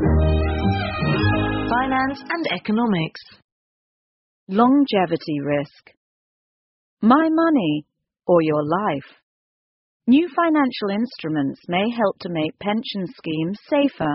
Finance and economics. Longevity risk. My money or your life. New financial instruments may help to make pension schemes safer.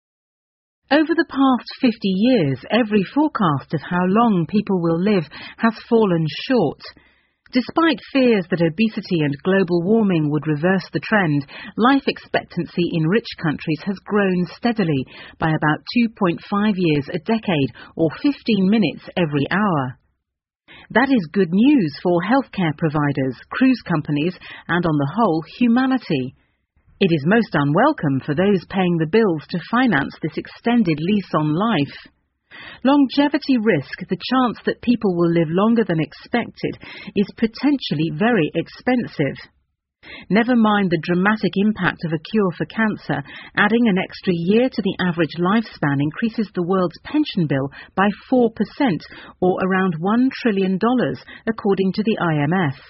Over the past 50 years, every forecast of how long people will live has fallen short. Despite fears that obesity and global warming would reverse the trend, life expectancy in rich countries has grown steadily by about 2.5 years a decade, or 15 minutes every hour. That is good news for healthcare providers, cruise companies, and on the whole, humanity. It is most unwelcome for those paying the bills to finance this extended lease on life. Longevity risk, the chance that people will live longer than expected, is potentially very expensive. Never mind the dramatic impact of a cure for cancer, adding an extra year to the average lifespan increases the world's pension bill by 4%, or around $1 trillion, according to the IMF.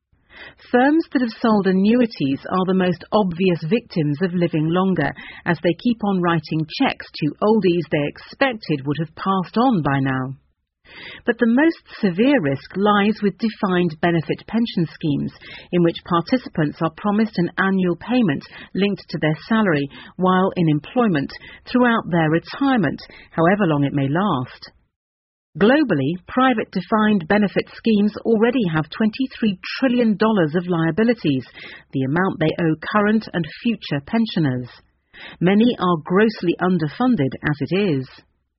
Firms that have sold annuities are the most obvious victims of living longer, as they keep on writing checks to oldies they expected would have passed on by now. But the most severe risk lies with defined benefit pension schemes, in which participants are promised an annual payment linked to their salary while in employment throughout their retirement, however long it may last. Globally, private defined benefit schemes already have $23 trillion of liabilities, the amount they owe current and future pensioners. Many are grossly underfunded as it is.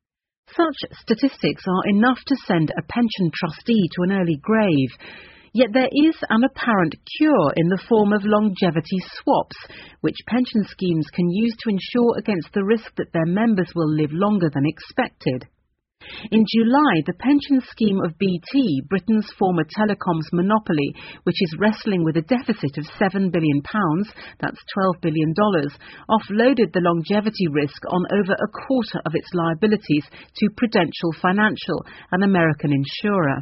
Such statistics are enough to send a pension trustee to an early grave, yet there is an apparent cure in the form of longevity swaps, which pension schemes can use to insure against the risk that their members will live longer than expected. In July, the pension scheme of BT, Britain's former telecoms monopoly, which is wrestling with a deficit of £7 billion, that's $12 billion, offloaded the longevity risk on over a quarter of its liabilities to Prudential Financial, an American insurer.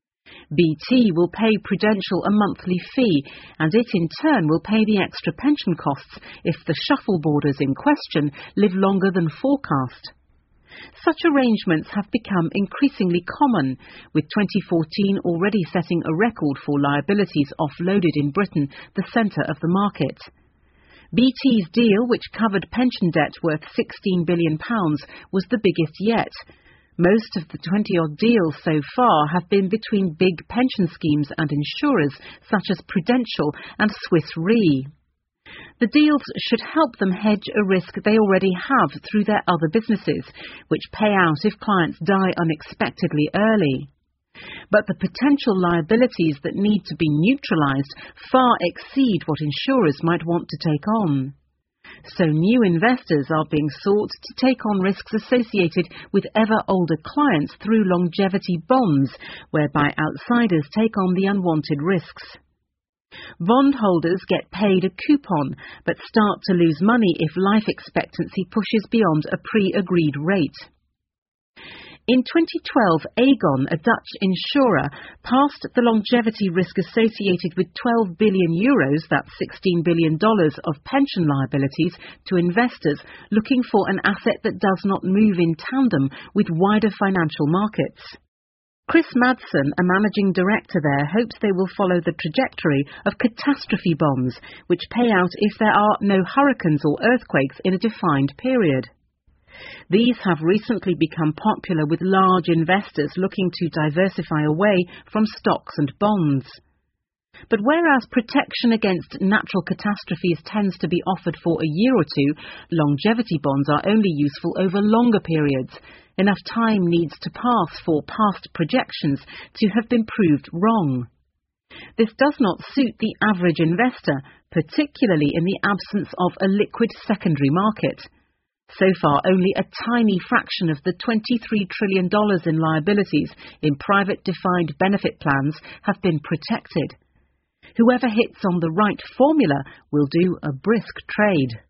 BT will pay Prudential a monthly fee, and it in turn will pay the extra pension costs if the shuffleboarders in question live longer than forecast. Such arrangements have become increasingly common, with 2014 already setting a record for liabilities offloaded in Britain, the centre of the market. BT's deal, which covered pension debt worth £16 billion, was the biggest yet. Most of the 20-odd deals so far have been between big pension schemes and insurers, such as Prudential and Swiss Re. The deals should help them hedge a risk they already have through their other businesses, which pay out if clients die unexpectedly early. But the potential liabilities that need to be neutralised far exceed what insurers might want to take on. So new investors are being sought to take on risks associated with ever older clients through longevity bonds, whereby outsiders take on the unwanted risks. Bondholders get paid a coupon, but start to lose money if life expectancy pushes beyond a pre-agreed rate. In 2012, Aegon, a Dutch insurer, passed the longevity risk associated with €12 billion, that's $16 billion, of pension liabilities to investors looking for an asset that does not move in tandem with wider financial markets. Chris Madsen, a managing director there, hopes they will follow the trajectory of catastrophe bonds, which pay out if there are no hurricanes or earthquakes in a defined period. These have recently become popular with large investors looking to diversify away from stocks and bonds. But whereas protection against natural catastrophes tends to be offered for a year or two, longevity bonds are only useful over longer periods. Enough time needs to pass for past projections to have been proved wrong. This does not suit the average investor, particularly in the absence of a liquid secondary market. So far, only a tiny fraction of the $23 trillion in liabilities in private defined benefit plans have been protected. Whoever hits on the right formula will do a brisk trade.